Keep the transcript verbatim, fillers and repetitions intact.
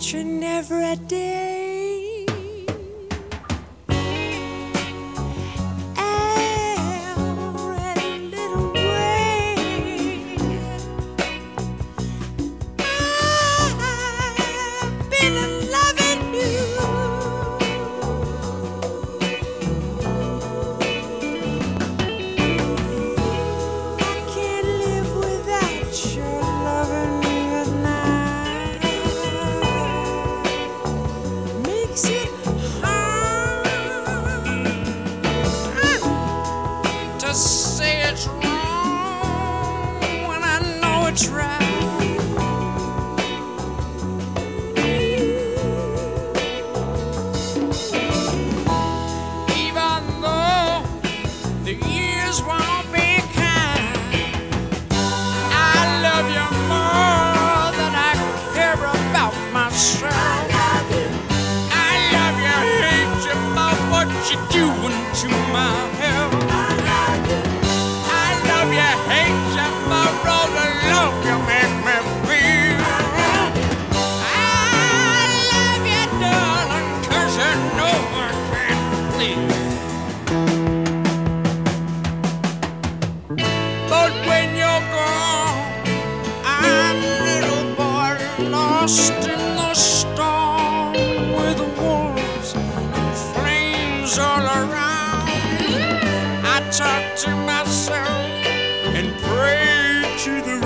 each and every day. Every little way I've been loving you. I can't live without your loving me at night. Makes it hard to say it's wrong when I know it's right. Even though the years won't be kind, I love you more than I care about myself. I love you, hate you about what you're doing to my health. I love you, hate you about all the love you make me feel. I love you, darling, 'cause you know I can't live. But when you're gone, I'm a little boy lost in the storm with the wolves and flames all around. I talk to myself and pray to the